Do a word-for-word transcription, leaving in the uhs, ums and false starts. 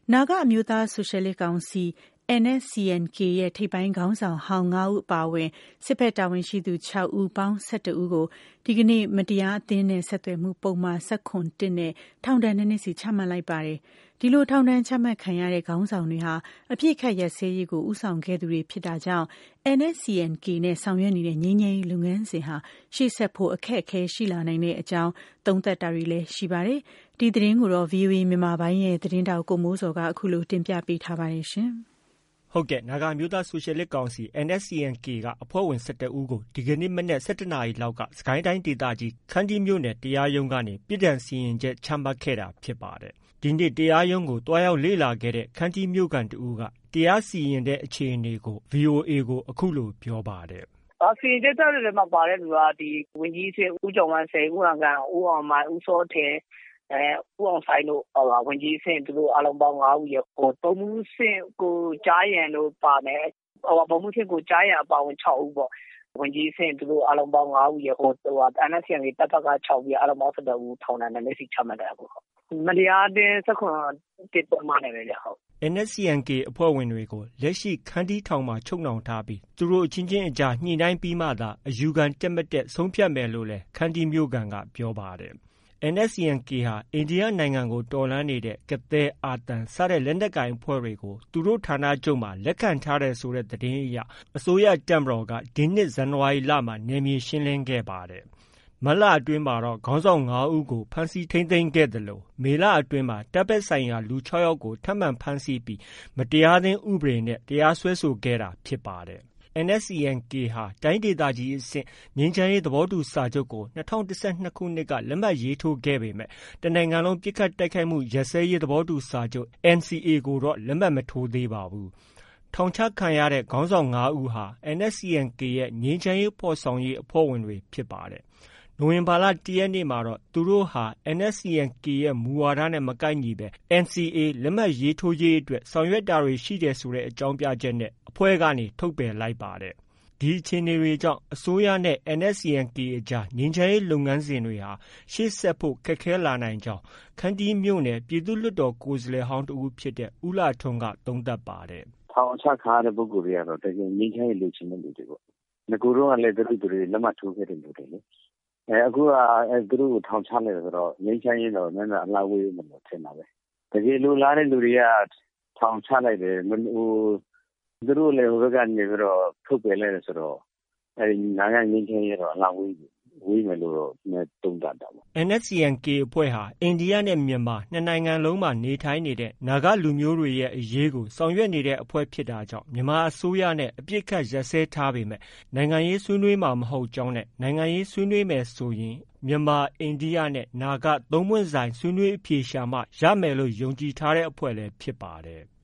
နာဂအမျိုးသားဆိုရှယ်လစ်ကောင်စီ N S C N K ရဲ့ထိပ်ပိုင်းခေါင်းဆောင်ဟောင်းငါးဦးအပါအဝင်စစ်ဘက်တာဝန်ရှိသူခြောက်ဦးပေါင်း၁၁ဦးကိုဒီကနေ့မတရားအသင်းနဲ့ဆက်သွယ်မှုပုံမှား၁၇နဲ့ထောင်ဒဏ်နှစ်နှစ်စီချမှတ်လိုက်ပါတယ်။ဒီလိုထောင်ဒဏ်ချမှတ်ခံရတဲ့ခေါင်းဆောင်တွေဟာအပြစ်ခတ်ရက်စဲရေးကိုဥဆောင်ခဲ့သူတွေဖြစ်တာကြောင့် N S C N K နဲ့ဆောင်ရွက်နေတဲ့ငြိမ်းချမ်းရေးလုပ်ငန်းစဉ်ဟာရှေ့ဆက်ဖို့အခက်အခဲရှိလာနိုင်တဲ့အကြောင်းသုံးသပ်တာတွေလည်းရှိပါတယ်။ဒီသတင်းကိုတော့ V O A မြန်မာပိုင်းရဲ့သတင်းတောက်ကိုမိုးစော်ကအခုလိုတင်ပြပေးထားပါတယ်ရှင်။ဟုတ်ကဲ့နာဂအမျိုးသားဆိုရှယ်လစ်ကောင်စီ N S C N K ကအဖွဲ့ဝင်၁၁ဦးကိုဒီကနေ့မနက်၁၁နာရီလောက်ကစကိုင်းတိုင်းဒေသကြီးခန္တီးမြို့နယ်တရားရုံးကနေပြည်ထောင်စီရင်ချက်ချမှတ်ခဲ့တာဖြစ်ပါတယ်။ဒီနေ့တရားရုံးကိုတွားရောက်လေ့လာခဲ့တဲ့ခန္တီးမြို့ကန်တဦးကတရားစီရင်တဲ့အခြေအနေကို V O A ကိုအခုလိုပြောပါတယ်။အစီရင်ချက်တွေမှာပါတဲ့လူကဒီဝန်ကြီးစစ်ဦးကျော်ဝမ်းစိန်ဦးအောင်ကန်ဦးအောင်မိုင်ဦးစောထေအဲဦးအောင်ဆိုင်တို့ဟောဝန်ကြီးဆင့်သူတို့အားလုံးပေါင်း၅ဦးရဟိုပုံမှုဆင့်ကိုကြားရန်လို့ပါမယ်ဟောပုံမှုဆင့်ကိုကြားရန်အပါဝင်၆ဦးပေါ့ဝန်ကြီးဆင့်သူတို့အားလုံးပေါင်း၅ဦးရဟိုဟို N S C N K တပ်ဖက်က၆ဦးအားလုံးပေါင်း၁၁ဦးထောင်ဒဏ်နဲ့လက်ရှိချမှတ်တယ်အခုမတရားတဲ့၁၇တစ်ပုံမှန်တယ်လေဟုတ် N S C N K အဖွဲ့ဝင်တွေကိုလက်ရှိခန္တီးထောင်မှာချုပ်နှောင်ထားပြီးသူတို့အချင်းချင်းအကြားညှိနှိုင်းပြီးမှသာအယူခံတက်မတက်ဆုံးဖြတ်မယ်လို့လည်းခန္တီးမြို့ကန်ကပြောပါတယ်N S C N K ဟာအိန္ဒိယနိုင်ငံကိုတော်လှန်နေတဲ့ကသဲအာတန်စတဲ့လက်နက်ကိုင်အဖွဲ့တွေကိုသူတို့ဌာနချုပ်မှာလက်ခံထားတယ်ဆိုတဲ့သတင်းအရအစိုးရတပ်မတော်ကဒီနှစ်ဇန်နဝါရီလမှာနယ်မြေရှင်းလင်းခဲ့ပါတယ်။မတ်လအတွင်းမှာတော့ခေါင်းဆောင်၅ဦးကိုဖမ်းဆီးထိန်းသိမ်းခဲ့တယ်လို့မေလအတွင်းမှာတပ်ဘက်ဆိုင်ရာလူ၆ယောက်ကိုထပ်မံဖမ်းဆီးပြီးမတရားသင်းဥပဒေနဲ့တရားစွဲဆိုခဲ့တာဖြစ်ပါတယ်။ N S C N K ဟာတိုင်းဒေသကြီးအဆင့်ငြိမ်းချမ်းရေးသဘောတူစာချုပ်ကို၂၀၁၂ခုနှစ်ကလက်မှတ်ရေးထိုးခဲ့ပေမဲ့တနိုင်ငံလုံးပစ်ခတ်တိုက်ခိုက်မှုရပ်စဲရေးသဘောတူစာချုပ် N C A ကိုတော့လက်မှတ်မထိုးသေးပါဘူး။ထောင်ချခံရတဲ့ခေါင်းဆောင်၅ဦးဟာ N S C N K ရဲ့ငြိမ်းချမ်းရေးဖော်ဆောင်ရေးအဖွဲ့ဝင်တွေဖြစ်ပါတယ်။နိုဝင်ဘာလ၁ရက်နေ့မှာတော့သူတို့ဟာ N S C N K ရဲ့မူဝါဒနဲ့မကိုက်ညီပဲ N C A လက်မှတ်ရေးထိုးရေးအတွက်ဆောင်ရွက်တာတွေရှိတယ်ဆိုတဲ့အကြောင်းပြချက်နဲ့အဖွဲ့ကနေထုတ်ပယ်လိုက်ပါတယ်။ဒီအခြေအနေတွေကြောင့်အစိုးရနဲ့ N S C N K အကြားငြိမ်းချမ်းရေးလုပ်ငန်းစဉ်တွေဟာရှေ့ဆက်ဖို့ခက်ခဲလာနိုင်ကြောင်းခန္တီးမြို့နယ်ပြည်သူ့လွှတ်တော်ကိုယ်စားလှယ်ဟောင်းတဦးဖြစ်တဲ့ဦးလှထွန်းကသုံးသပ်ပါတယ်။ထောင်ချခါတဲ့ပုဂ္ဂိုလ်တွေကတော့တကယ်ငြိမ်းချမ်းရေးလုပ်ချင်တဲ့လူတွေပေါ့။ငကိုတော့ကလည်းသူတို့တွေလက်မှတ်ထိုးခဲ့တဲ့လူတွေလေ။အဲအခုကသူတို့ကိုထောင်ချလိုက်တယ်ဆိုတော့ငြိမ်းချမ်းရေးတော့နည်းနည်းအလားဝေးမှလို့ထင်တာပဲ။တကယ်လိုလားတဲ့လူတွေကထောင်ချလိုက်တယ်ဟိုသူတို့လည်းဟိုဘက်ကနေပြီးတော့ထုတ်ပယ်လိုက်တယ်ဆိုတော့အဲဒီနိုင်ငံငြိမ်းချမ်းရေးတော့အလားဝေးဝေးမယ်လို့တော့တုံ့ပြန်တာပေါ့ N S C N K အဖွဲ့ဟာအိန္ဒိယနဲ့မြန်မာနှစ်နိုင်ငံလုံးမှာနေထိုင်နေတဲ့နာဂလူမျိုးတွေရဲ့အရေးကိုဆောင်ရွက်နေတဲ့အဖွဲ့ဖြစ်တာကြောင့်မြန်မာအစိုးရနဲ့အပြစ်ခတ်ရပ်စဲထားပေမဲ့နိုင်ငံရေးဆွေးနွေးမှာမဟုတ်ကြောင်းနဲ့နိုင်ငံရေးဆွေးနွေးမယ်ဆိုရင်မြန်မာအိန္ဒိယနဲ့နာဂသုံးပွင့်ဆိုင်ဆွေးနွေးအဖြေရှာမှရမယ်လို့ယုံကြည်ထားတဲ့အဖွဲ့လည်းဖြစ်ပါတယ်